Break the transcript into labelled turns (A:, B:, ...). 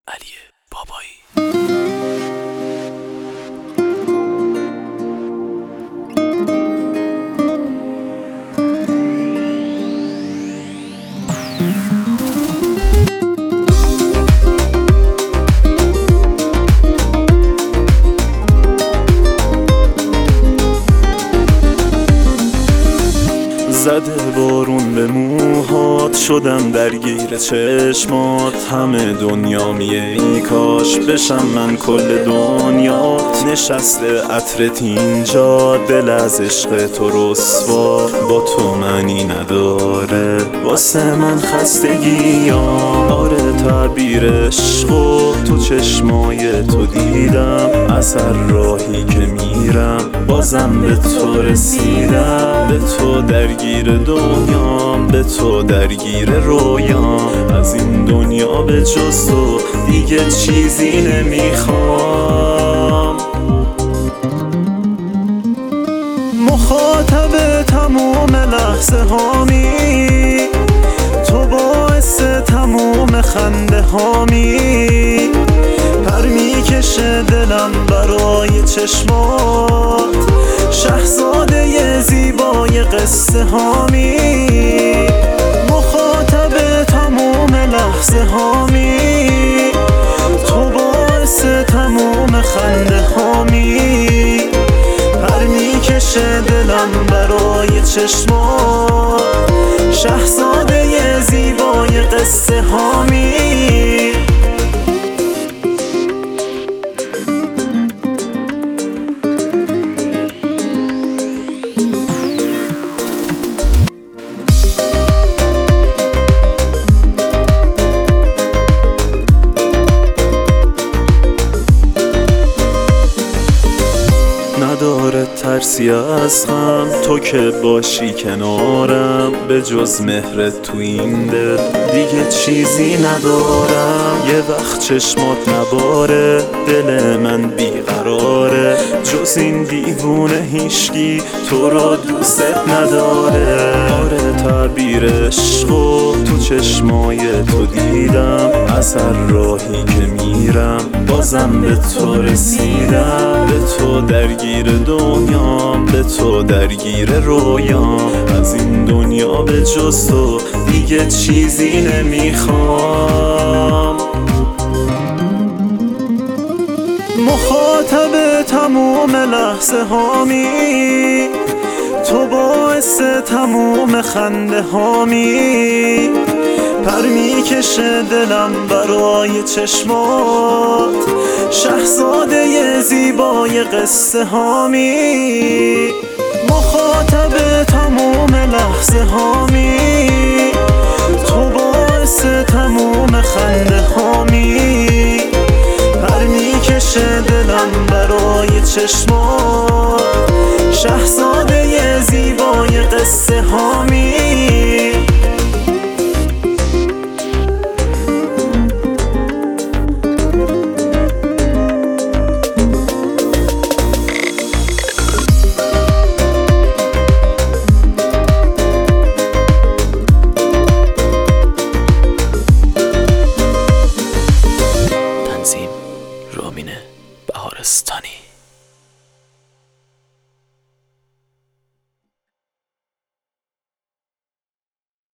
A: علی بابایی. زده بارون به موهات، شدم درگیر چشمات. همه دنیا میه ای کاش بشم من کل دنیات. نشسته عطرت اینجا، دل از عشق تو رسوا. با تو معنی نداره واسه من خستگیام. آره تعبیر عشق و تو چشمای تو دیدم. از هر راهی که میرم بازم به تو رسیدم. به تو درگیر دنیام، به تو درگیر رویام. از این دنیا به جز تو دیگه چیزی نمیخوام. مخاطب تموم لحظه هامی، تو باعث تموم خنده هامی. پر میکشه دلم برای چشمات، شهزاده زیبای قصه هامی. مخاطب تموم لحظه هامی، تو باعث تموم خنده هامی. پر میکشه دلم برای چشمات، شهزاده زیبای قصه هامی. نداره ترسی از غم، تو که باشی کنارم. به جز مهرت تو این دل دیگه چیزی ندارم. یه وقت چشمات نباره، دل من بیقراره. جز این دیوونه هیشگی تو رو دوست نداره. آره تعبیر عشق و تو چشمای تو دیدم. از هر راهی که میرم بازم به تو رسیدم. به تو درگیر دنیام، به تو درگیر رویام. از این دنیا به جز تو دیگه چیزی نمیخوام. مخاطب تموم لحظه هامی، تو باعث تموم خنده هامی. پر میکشه دلم برای چشمات، شهزاده زیبای قصه هامی. مخاطب تموم لحظه هامی، تو باعث تموم خنده هامی. پر میکشه دلم برای چشمات، شهزاده